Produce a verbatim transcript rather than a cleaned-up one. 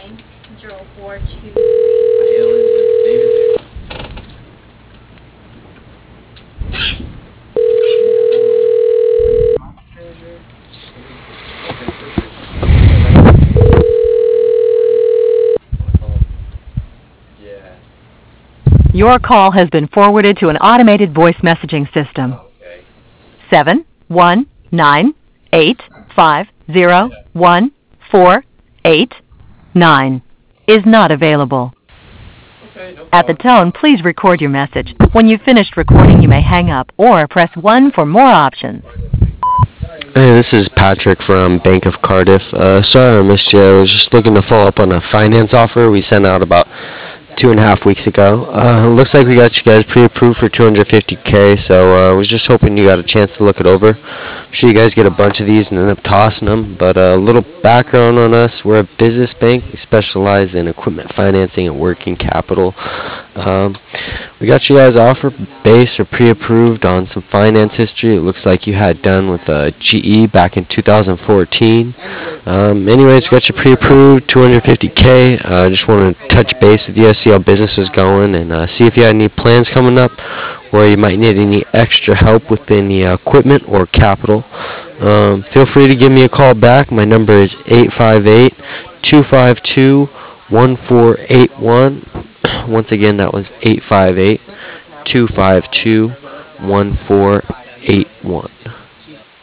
nine zero four two three. Your call has been forwarded to an automated voice messaging system. Seven one nine eight five zero one four eight nine is not available. At the tone, please record your message. When you've finished recording, you may hang up or press one for more options. Hey, this is Patrick from Bank of Cardiff. Uh, sorry I missed you. I was just looking to follow up on a finance offer we sent out about two and a half weeks ago. Uh, looks like we got you guys pre-approved for two hundred fifty K, so I uh, was just hoping you got a chance to look it over. I'm sure you guys get a bunch of these and end up tossing them, but a uh, little background on us. We're a business bank. We specialize in equipment financing and working capital. Um, we got you guys offer base or pre-approved on some finance history. It looks like you had done with uh, G E back in two thousand fourteen. Um, anyways, we got you pre-approved, two hundred fifty K. I uh, just wanted to touch base with you, see how business is going, and uh, see if you had any plans coming up where you might need any extra help with any uh, equipment or capital. Um, feel free to give me a call back. My number is eight five eight, two five two, one four eight one. Once again, that was eight five eight, two five two, one four eight one.